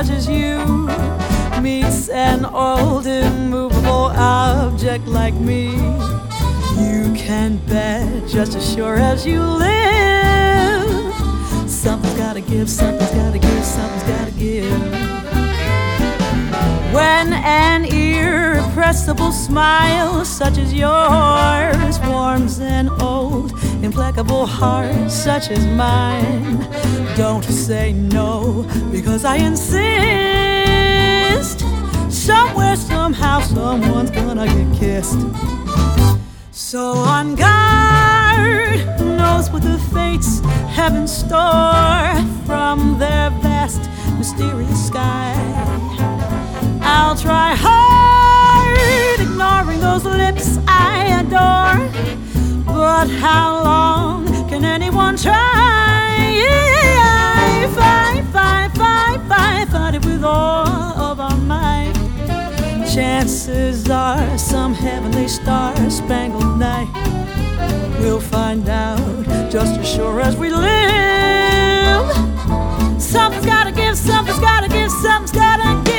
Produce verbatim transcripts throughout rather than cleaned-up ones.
such as you meets an old immovable object like me, you can bet just as sure as you live, something's gotta give, something's gotta give, something's gotta give. When an irrepressible smile such as yours warms an old implacable heart such as mine, don't say no, because I insist. Somewhere, somehow, someone's gonna get kissed. So on guard, who knows what the fates have in store from their vast, mysterious sky. I'll try hard, ignoring those lips I adore, but how long can anyone try? I fight, fight, fight, fight, fight it with all of our might. Chances are some heavenly star-spangled night we'll find out just as sure as we live. Something's gotta give, something's gotta give, something's gotta give.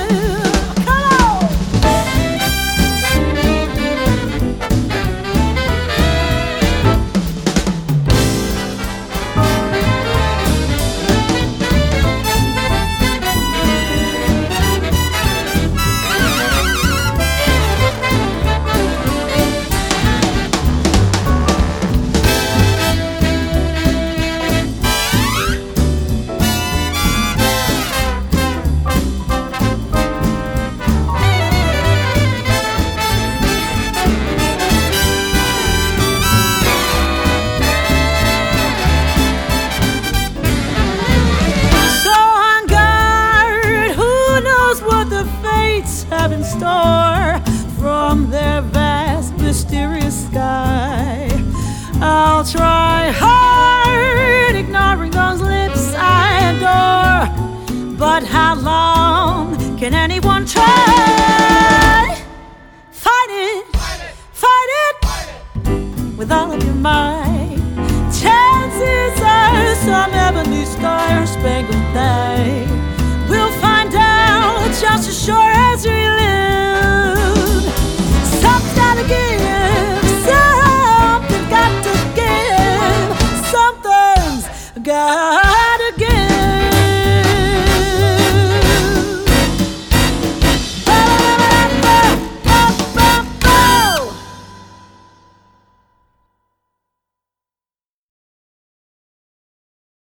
Have in store from their vast, mysterious sky. I'll try hard, ignoring those lips I adore, but how long